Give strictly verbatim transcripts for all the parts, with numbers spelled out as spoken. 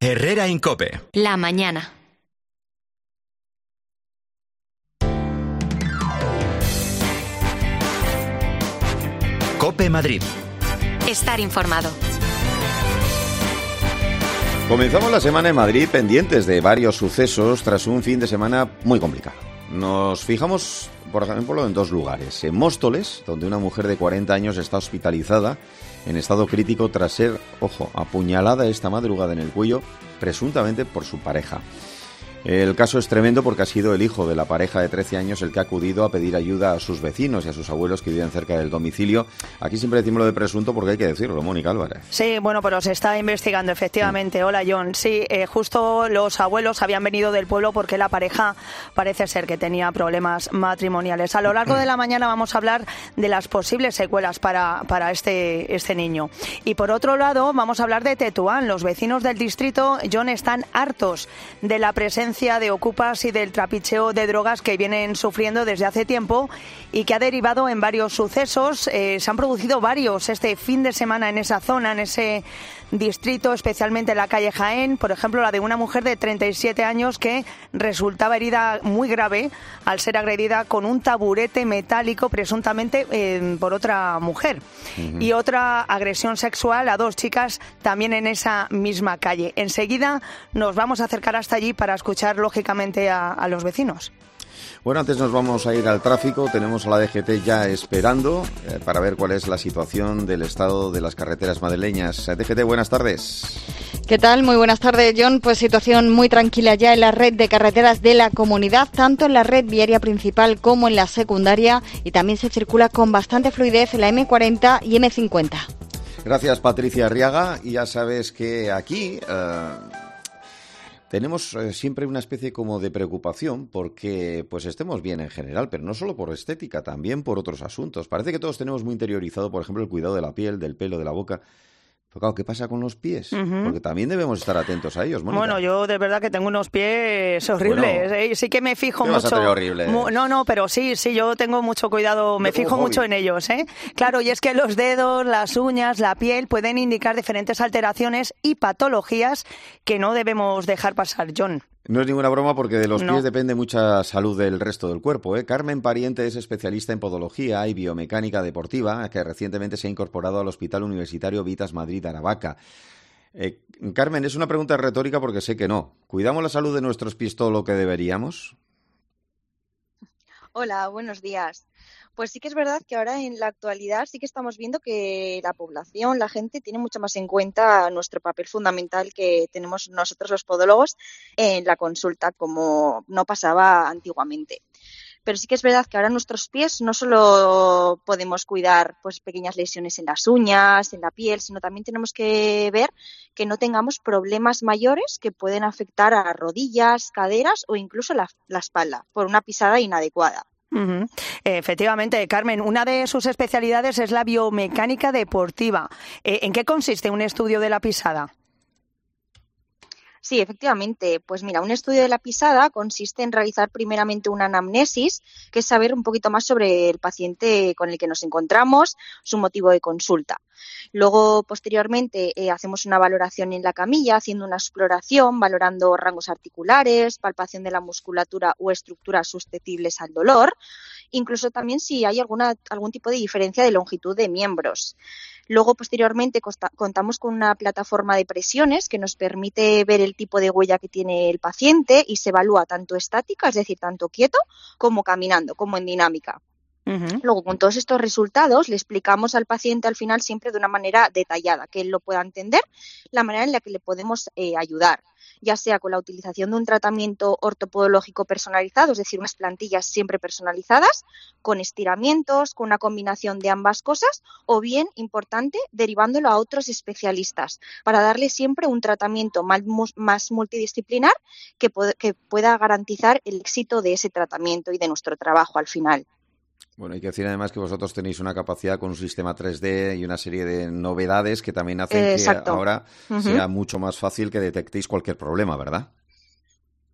Herrera Incope. La mañana. Cope Madrid. Estar informado. Comenzamos la semana en Madrid pendientes de varios sucesos tras un fin de semana muy complicado. Nos fijamos, por ejemplo, en dos lugares. En Móstoles, donde una mujer de cuarenta años está hospitalizada en estado crítico tras ser, ojo, apuñalada esta madrugada en el cuello, presuntamente por su pareja. El caso es tremendo porque ha sido el hijo de la pareja de trece años el que ha acudido a pedir ayuda a sus vecinos y a sus abuelos que viven cerca del domicilio. Aquí siempre decimos lo de presunto porque hay que decirlo, Mónica Álvarez. Sí, bueno, pero se está investigando efectivamente. Sí. Hola, John. Sí, eh, justo los abuelos habían venido del pueblo porque la pareja parece ser que tenía problemas matrimoniales. A lo largo de la mañana vamos a hablar de las posibles secuelas para, para este, este niño. Y por otro lado, vamos a hablar de Tetuán. Los vecinos del distrito, John, están hartos de la presencia de ocupas y del trapicheo de drogas que vienen sufriendo desde hace tiempo y que ha derivado en varios sucesos. Eh, se han producido varios este fin de semana en esa zona, en ese distrito, especialmente en la calle Jaén. Por ejemplo, la de una mujer de treinta y siete años que resultaba herida muy grave al ser agredida con un taburete metálico, presuntamente eh, por otra mujer. Uh-huh. Y otra agresión sexual a dos chicas también en esa misma calle. Enseguida nos vamos a acercar hasta allí para escuchar lógicamente a, a los vecinos. Bueno, antes nos vamos a ir al tráfico. Tenemos a la D G T ya esperando eh, para ver cuál es la situación del estado de las carreteras madrileñas. D G T, buenas tardes. ¿Qué tal? Muy buenas tardes, John. Pues situación muy tranquila ya en la red de carreteras de la comunidad, tanto en la red viaria principal como en la secundaria, y también se circula con bastante fluidez en la eme cuarenta y eme cincuenta. Gracias, Patricia Arriaga. Y ya sabes que aquí Uh... tenemos eh, siempre una especie como de preocupación porque pues estemos bien en general, pero no solo por estética, también por otros asuntos. Parece que todos tenemos muy interiorizado, por ejemplo, el cuidado de la piel, del pelo, de la boca. Pero claro, ¿qué pasa con los pies? Uh-huh. Porque también debemos estar atentos a ellos, Mónica. Bueno, yo de verdad que tengo unos pies horribles. Bueno, ¿eh? Sí que me fijo ¿qué mucho. Vas a tener horribles? Mu- no, no, pero sí, sí, yo tengo mucho cuidado, me fijo hobby. mucho en ellos, ¿eh? Claro, y es que los dedos, las uñas, la piel pueden indicar diferentes alteraciones y patologías que no debemos dejar pasar, John. No es ninguna broma porque de los no. pies depende mucha salud del resto del cuerpo, ¿eh? Carmen Pariente es especialista en podología y biomecánica deportiva, que recientemente se ha incorporado al Hospital Universitario Vitas Madrid Aravaca. Eh, Carmen, es una pregunta retórica porque sé que no. ¿Cuidamos la salud de nuestros pies todo lo que deberíamos? Hola, buenos días. Pues sí que es verdad que ahora en la actualidad sí que estamos viendo que la población, la gente, tiene mucho más en cuenta nuestro papel fundamental que tenemos nosotros los podólogos en la consulta, como no pasaba antiguamente. Pero sí que es verdad que ahora nuestros pies no solo podemos cuidar pues pequeñas lesiones en las uñas, en la piel, sino también tenemos que ver que no tengamos problemas mayores que pueden afectar a rodillas, caderas o incluso la, la espalda por una pisada inadecuada. Uh-huh. Efectivamente, Carmen, una de sus especialidades es la biomecánica deportiva. Eh, ¿En qué consiste un estudio de la pisada? Sí, efectivamente. Pues mira, un estudio de la pisada consiste en realizar primeramente una anamnesis, que es saber un poquito más sobre el paciente con el que nos encontramos, su motivo de consulta. Luego, posteriormente, eh, hacemos una valoración en la camilla, haciendo una exploración, valorando rangos articulares, palpación de la musculatura o estructuras susceptibles al dolor, incluso también si hay alguna, algún tipo de diferencia de longitud de miembros. Luego, posteriormente, costa, contamos con una plataforma de presiones que nos permite ver el tipo de huella que tiene el paciente y se evalúa tanto estática, es decir, tanto quieto, como caminando, como en dinámica. Uh-huh. Luego, con todos estos resultados, le explicamos al paciente al final siempre de una manera detallada, que él lo pueda entender, la manera en la que le podemos eh, ayudar, ya sea con la utilización de un tratamiento ortopodológico personalizado, es decir, unas plantillas siempre personalizadas, con estiramientos, con una combinación de ambas cosas, o bien, importante, derivándolo a otros especialistas, para darle siempre un tratamiento más, más multidisciplinar que, pod- que pueda garantizar el éxito de ese tratamiento y de nuestro trabajo al final. Bueno, hay que decir además que vosotros tenéis una capacidad con un sistema tres D y una serie de novedades que también hacen eh, que ahora uh-huh. sea mucho más fácil que detectéis cualquier problema, ¿verdad?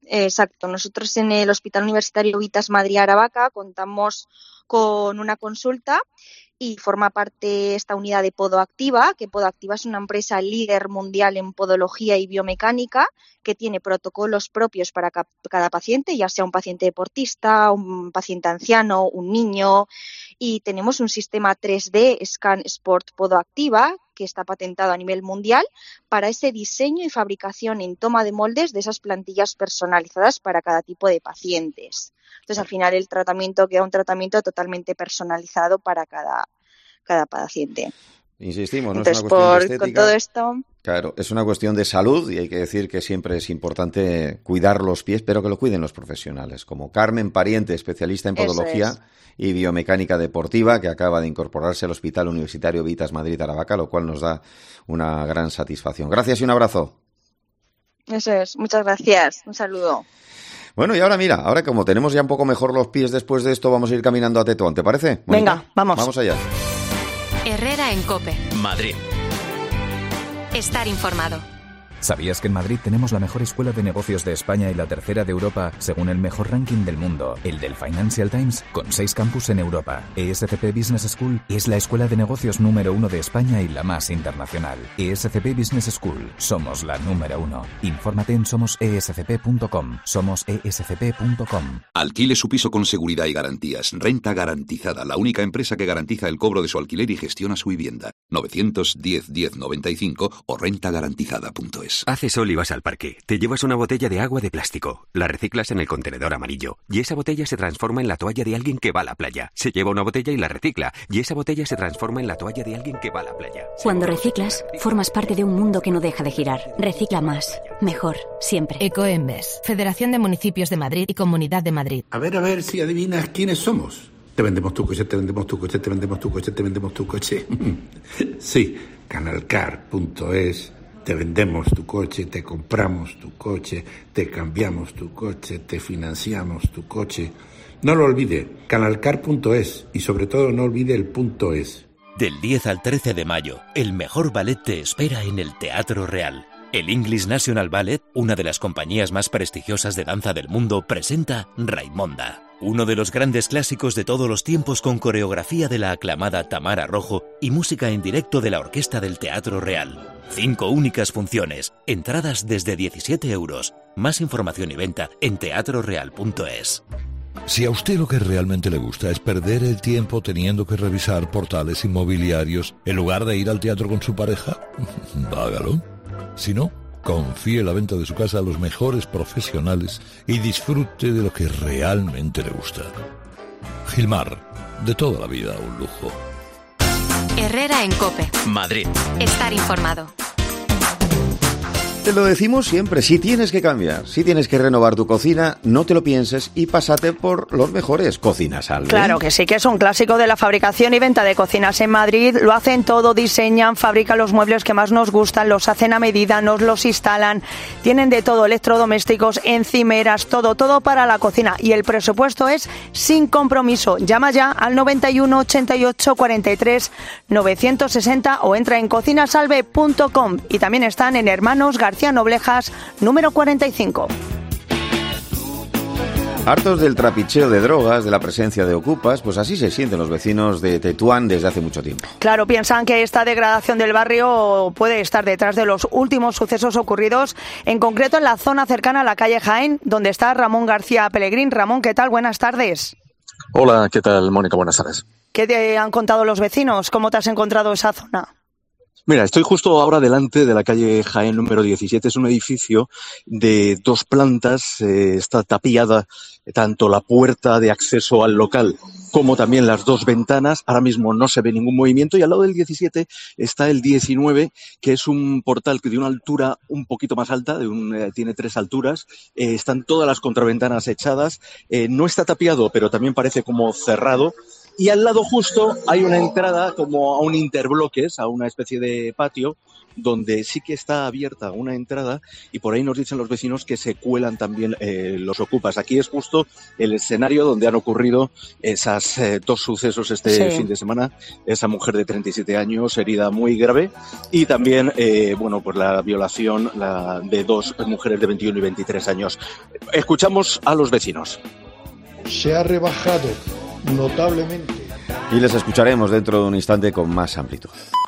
Exacto. Nosotros en el Hospital Universitario Vitas Madrid Aravaca contamos con una consulta y forma parte esta unidad de Podoactiva, que Podoactiva es una empresa líder mundial en podología y biomecánica que tiene protocolos propios para ca- cada paciente, ya sea un paciente deportista, un paciente anciano, un niño, y tenemos un sistema tres D Scan Sport Podoactiva que está patentado a nivel mundial para ese diseño y fabricación en toma de moldes de esas plantillas personalizadas para cada tipo de pacientes. Entonces, al final, el tratamiento queda un tratamiento totalmente personalizado para cada, cada paciente. Insistimos, no Entonces, es una cuestión por, de estética. con todo esto... Claro, es una cuestión de salud y hay que decir que siempre es importante cuidar los pies, pero que lo cuiden los profesionales, como Carmen Pariente, especialista en podología es. y biomecánica deportiva, que acaba de incorporarse al Hospital Universitario Vitas Madrid Aravaca, lo cual nos da una gran satisfacción. Gracias y un abrazo. Eso es, muchas gracias. Un saludo. Bueno, y ahora mira, ahora como tenemos ya un poco mejor los pies después de esto, vamos a ir caminando a Tetuán, ¿te parece, Mónica? Venga, vamos. Vamos allá. Herrera en COPE. Madrid. Estar informado. ¿Sabías que en Madrid tenemos la mejor escuela de negocios de España y la tercera de Europa, según el mejor ranking del mundo, el del Financial Times, con seis campus en Europa? E S C P Business School es la escuela de negocios número uno de España y la más internacional. E S C P Business School, somos la número uno. Infórmate en somos e s c p punto com. somos e s c p punto com. Alquile su piso con seguridad y garantías. Renta Garantizada, la única empresa que garantiza el cobro de su alquiler y gestiona su vivienda. novecientos diez diez noventa y cinco o renta garantizada punto es. Hace sol y vas al parque. Te llevas una botella de agua de plástico. La reciclas en el contenedor amarillo. Y esa botella se transforma en la toalla de alguien que va a la playa. Se lleva una botella y la recicla. Y esa botella se transforma en la toalla de alguien que va a la playa. Cuando reciclas, formas parte de un mundo que no deja de girar. Recicla más. Mejor. Siempre. Ecoembes, Federación de Municipios de Madrid y Comunidad de Madrid. A ver, a ver si adivinas quiénes somos. Te vendemos tu coche, te vendemos tu coche, te vendemos tu coche, te vendemos tu coche. Sí, canalcar punto es. Te vendemos tu coche, te compramos tu coche, te cambiamos tu coche, te financiamos tu coche. No lo olvide, canalcar punto es y sobre todo no olvide el punto es. Del diez al trece de mayo, el mejor ballet te espera en el Teatro Real. El English National Ballet, una de las compañías más prestigiosas de danza del mundo, presenta Raimonda, uno de los grandes clásicos de todos los tiempos con coreografía de la aclamada Tamara Rojo y música en directo de la Orquesta del Teatro Real. Cinco únicas funciones, entradas desde diecisiete euros. Más información y venta en teatro real punto es. Si a usted lo que realmente le gusta es perder el tiempo teniendo que revisar portales inmobiliarios en lugar de ir al teatro con su pareja, hágalo. Si no, confíe la venta de su casa a los mejores profesionales y disfrute de lo que realmente le gusta. Gilmar, de toda la vida un lujo. Herrera en COPE. Madrid. Estar informado. Te lo decimos siempre, si tienes que cambiar, si tienes que renovar tu cocina, no te lo pienses y pásate por los mejores. Cocina Salve. Claro que sí, que es un clásico de la fabricación y venta de cocinas en Madrid. Lo hacen todo, diseñan, fabrican los muebles que más nos gustan, los hacen a medida, nos los instalan. Tienen de todo, electrodomésticos, encimeras, todo, todo para la cocina. Y el presupuesto es sin compromiso. Llama ya al noventa y uno, ochenta y ocho, cuarenta y tres, novecientos sesenta o entra en cocinasalve punto com. Y también están en Hermanos García Noblejas, número cuarenta y cinco. Hartos del trapicheo de drogas, de la presencia de ocupas, pues así se sienten los vecinos de Tetuán desde hace mucho tiempo. Claro, piensan que esta degradación del barrio puede estar detrás de los últimos sucesos ocurridos, en concreto en la zona cercana a la calle Jaén, donde está Ramón García Pelegrín. Ramón, ¿qué tal? Buenas tardes. Hola, ¿qué tal, Mónica? Buenas tardes. ¿Qué te han contado los vecinos? ¿Cómo te has encontrado esa zona? Mira, estoy justo ahora delante de la calle Jaén número diecisiete. Es un edificio de dos plantas. Eh, está tapiada tanto la puerta de acceso al local como también las dos ventanas. Ahora mismo no se ve ningún movimiento y al lado del diecisiete está el diecinueve, que es un portal que de una altura un poquito más alta, de un, eh, tiene tres alturas. Eh, están todas las contraventanas echadas. Eh, no está tapiado, pero también parece como cerrado. y al lado justo hay una entrada como a un interbloques, a una especie de patio, donde sí que está abierta una entrada y por ahí nos dicen los vecinos que se cuelan también eh, los ocupas. Aquí es justo el escenario donde han ocurrido esas eh, dos sucesos este sí. fin de semana. Esa mujer de treinta y siete años, herida muy grave, y también, eh, bueno, pues la violación la, de dos mujeres de veintiuno y veintitrés años. Escuchamos a los vecinos. Se ha rebajado notablemente. Y les escucharemos dentro de un instante con más amplitud.